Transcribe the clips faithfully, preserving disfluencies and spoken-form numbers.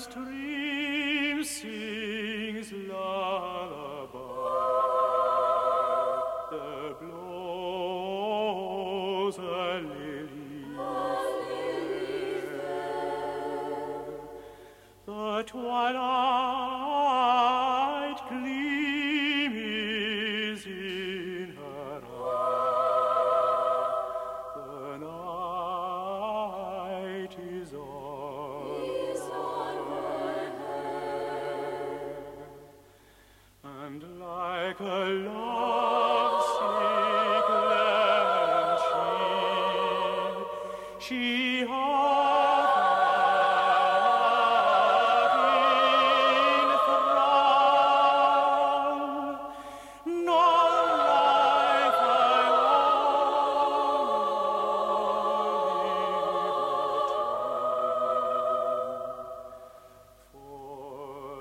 stream sings lullaby. There blows a lily fair. The twilight gleam is in her eye. The night is on her hair. And like a lovesick lemon she, she hovered in thrall. No life I owe, for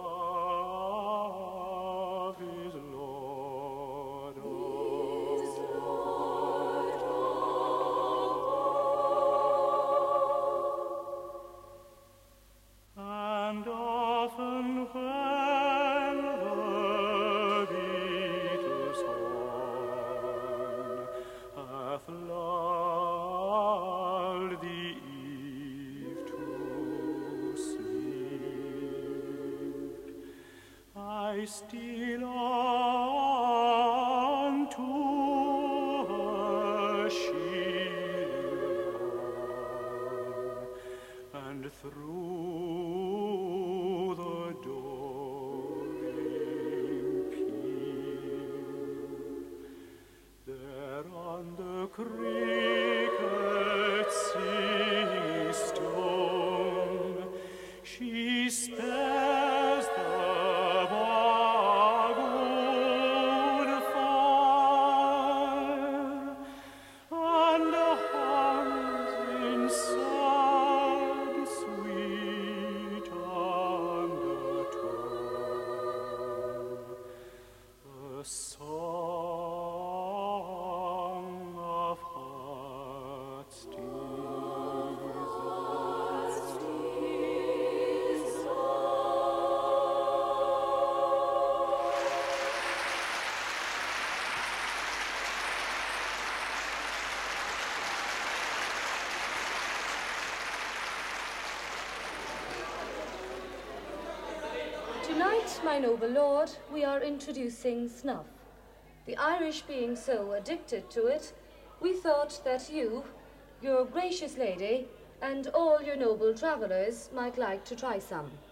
love is Lord of and often when the Beatles' horn hath lulled the eve to sleep, I steal on to her shieling arm, and through the dawning peep, there on the cricket's singing stone, she stares the bogwood fire, and hums in sad, sweet undertone the song of heart's Tonight, my noble lord, we are introducing snuff. The Irish being so addicted to it, we thought that you, your gracious lady, and all your noble travellers might like to try some.